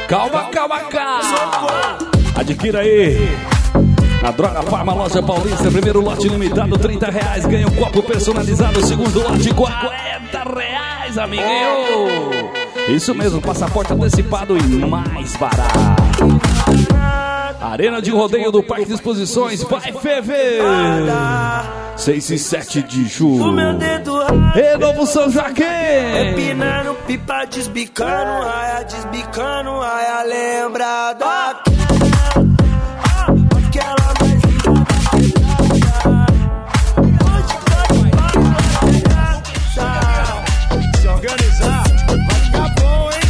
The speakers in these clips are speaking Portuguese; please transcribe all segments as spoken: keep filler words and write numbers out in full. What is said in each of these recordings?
Calma, calma, calma. Adquira aí. Na Droga Farma, Loja Paulista, primeiro lote limitado, trinta reais. Ganha um copo personalizado, segundo lote, quarenta reais, amiguinho. Isso mesmo, passaporte antecipado e mais barato. Arena de Rodeio do Parque de Exposições, vai ferver. seis e sete de julho. E Novo São Joaquim. Empinando pipa, desbicando, raia, desbicando, raia, lembra da... Se organizar, vai ficar bom, hein?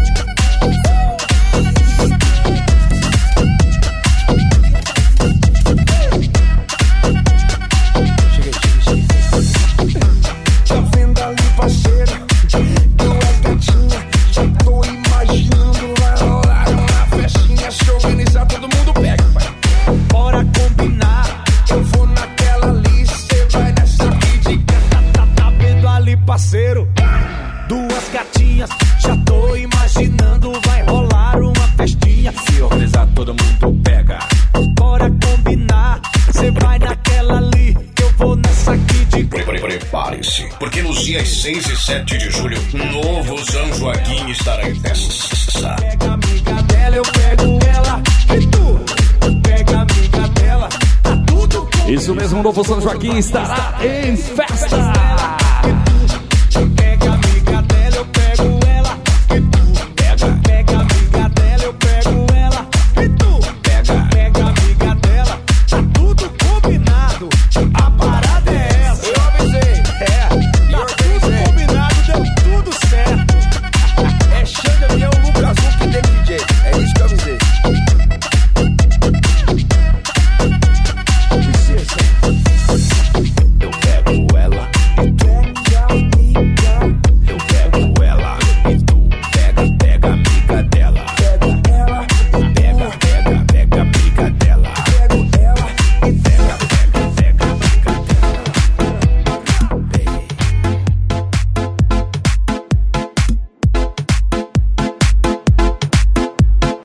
Cheguei, cheguei, cheguei. Tá vendo ali, parceiro? Duas gatinhas, já tô imaginando. Vai rolar uma festinha, se organizar, todo mundo pega, pai. Bora combinar, eu vou naquela ali, cê vai nessa aqui de tá, tá, tá vendo ali, parceiro? Duas gatinhas, já tô imaginando, vai rolar uma festinha. Se organizar, todo mundo pega. Bora combinar, cê vai naquela ali, eu vou nessa aqui de... Prepare-se, porque nos dias seis e sete de julho, Novo São Joaquim estará em festa. Pega a amiga dela, eu pego ela, e tu pega a amiga dela, tá tudo... Isso mesmo, Novo São Joaquim estará em festa.